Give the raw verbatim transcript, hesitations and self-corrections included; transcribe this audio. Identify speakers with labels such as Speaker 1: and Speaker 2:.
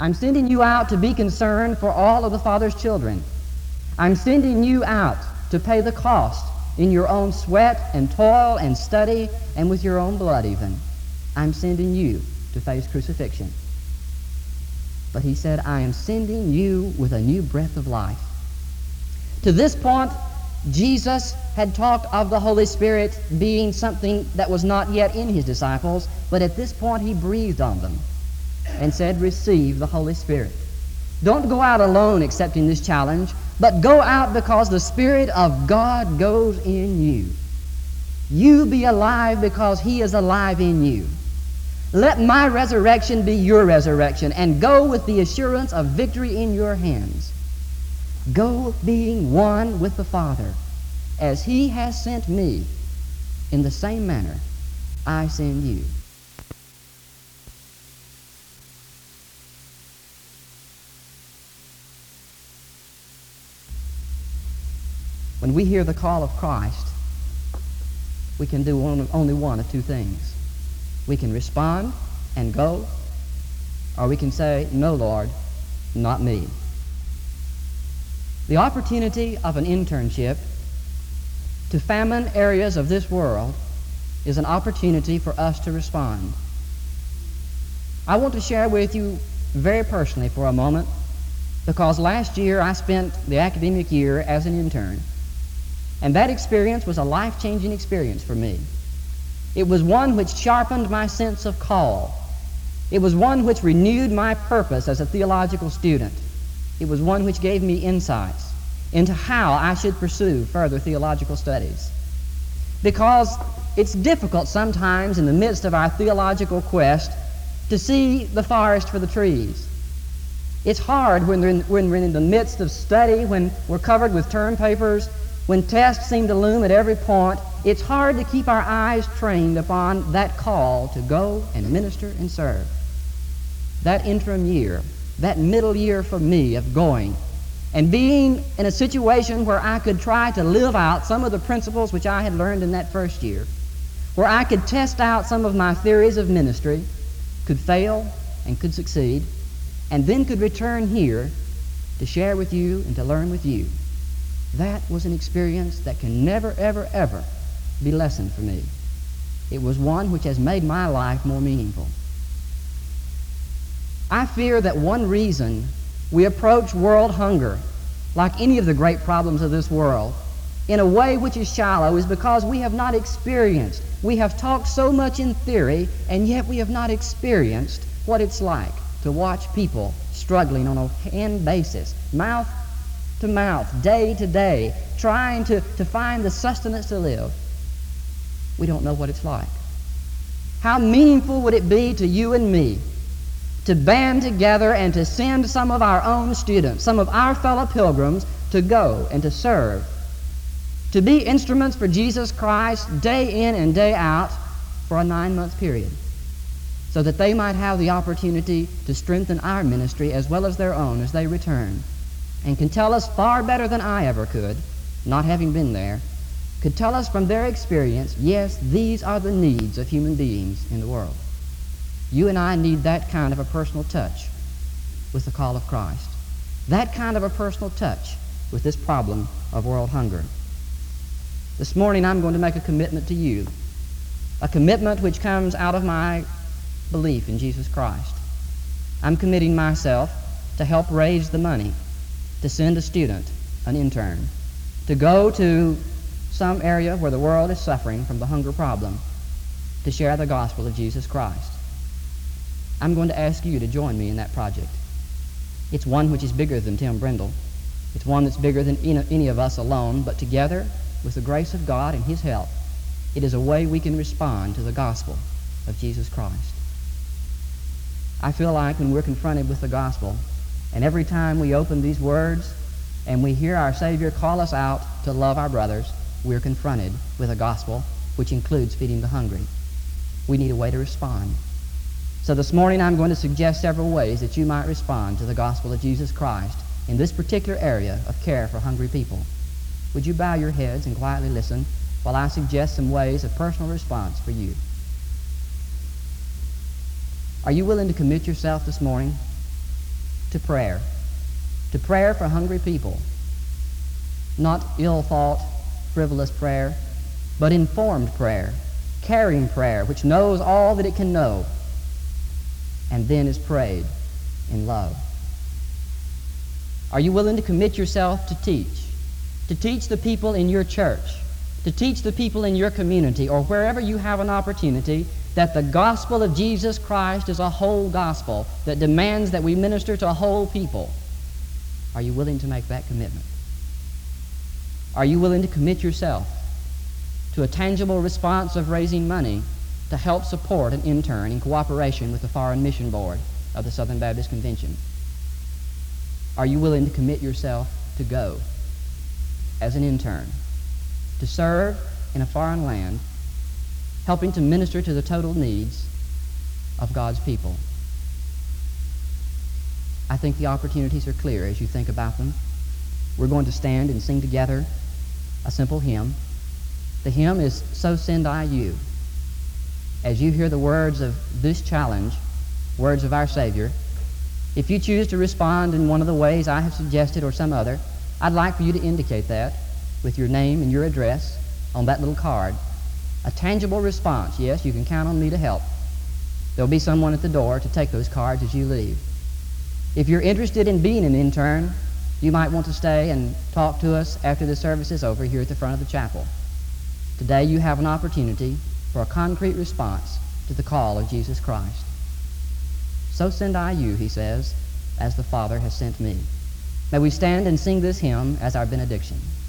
Speaker 1: I'm sending you out to be concerned for all of the Father's children. I'm sending you out to pay the cost in your own sweat and toil and study and with your own blood even. I'm sending you to face crucifixion. But he said, I am sending you with a new breath of life. To this point, Jesus had talked of the Holy Spirit being something that was not yet in his disciples, but at this point he breathed on them and said, receive the Holy Spirit. Don't go out alone accepting this challenge, but go out because the Spirit of God goes in you. You be alive because he is alive in you. Let my resurrection be your resurrection, and go with the assurance of victory in your hands. Go being one with the Father. As he has sent me, in the same manner I send you. When we hear the call of Christ, we can do one, only one of two things. We can respond and go, or we can say, no, Lord, not me. The opportunity of an internship to famine areas of this world is an opportunity for us to respond. I want to share with you very personally for a moment, because last year I spent the academic year as an intern. And that experience was a life-changing experience for me. It was one which sharpened my sense of call. It was one which renewed my purpose as a theological student. It was one which gave me insights into how I should pursue further theological studies. Because it's difficult sometimes in the midst of our theological quest to see the forest for the trees. It's hard when we're in, when we're in the midst of study, when we're covered with term papers, when tests seem to loom at every point. It's hard to keep our eyes trained upon that call to go and minister and serve. That interim year, that middle year for me of going and being in a situation where I could try to live out some of the principles which I had learned in that first year, where I could test out some of my theories of ministry, could fail and could succeed, and then could return here to share with you and to learn with you. That was an experience that can never, ever, ever be lessened for me. It was one which has made my life more meaningful. I fear that one reason we approach world hunger, like any of the great problems of this world, in a way which is shallow, is because we have not experienced. We have talked so much in theory, and yet we have not experienced what it's like to watch people struggling on a hand basis, mouth to mouth, day to day, trying to, to find the sustenance to live. We don't know what it's like. How meaningful would it be to you and me to band together and to send some of our own students, some of our fellow pilgrims, to go and to serve, to be instruments for Jesus Christ day in and day out for a nine-month period, so that they might have the opportunity to strengthen our ministry as well as their own as they return, and can tell us far better than I ever could, not having been there, could tell us from their experience, yes, these are the needs of human beings in the world. You and I need that kind of a personal touch with the call of Christ, that kind of a personal touch with this problem of world hunger. This morning I'm going to make a commitment to you, a commitment which comes out of my belief in Jesus Christ. I'm committing myself to help raise the money to send a student, an intern, to go to some area where the world is suffering from the hunger problem, to share the gospel of Jesus Christ. I'm going to ask you to join me in that project. It's one which is bigger than Tim Brindle. It's one that's bigger than any of us alone, but together, with the grace of God and his help, it is a way we can respond to the gospel of Jesus Christ. I feel like when we're confronted with the gospel, and every time we open these words and we hear our Savior call us out to love our brothers, we're confronted with a gospel which includes feeding the hungry. We need a way to respond. So this morning I'm going to suggest several ways that you might respond to the gospel of Jesus Christ in this particular area of care for hungry people. Would you bow your heads and quietly listen while I suggest some ways of personal response for you? Are you willing to commit yourself this morning to prayer, to prayer for hungry people. Not ill-thought, frivolous prayer, but informed prayer, caring prayer, which knows all that it can know, and then is prayed in love. Are you willing to commit yourself to teach, to teach the people in your church, to teach the people in your community, or wherever you have an opportunity, that the gospel of Jesus Christ is a whole gospel that demands that we minister to a whole people? Are you willing to make that commitment? Are you willing to commit yourself to a tangible response of raising money to help support an intern in cooperation with the Foreign Mission Board of the Southern Baptist Convention? Are you willing to commit yourself to go as an intern, to serve in a foreign land, helping to minister to the total needs of God's people? I think the opportunities are clear as you think about them. We're going to stand and sing together a simple hymn. The hymn is "So Send I You." As you hear the words of this challenge, words of our Savior, if you choose to respond in one of the ways I have suggested or some other, I'd like for you to indicate that with your name and your address on that little card. A tangible response. Yes, you can count on me to help. There'll be someone at the door to take those cards as you leave. If you're interested in being an intern, you might want to stay and talk to us after the service is over here at the front of the chapel. Today you have an opportunity for a concrete response to the call of Jesus Christ. So send I you, he says, as the Father has sent me. May we stand and sing this hymn as our benediction.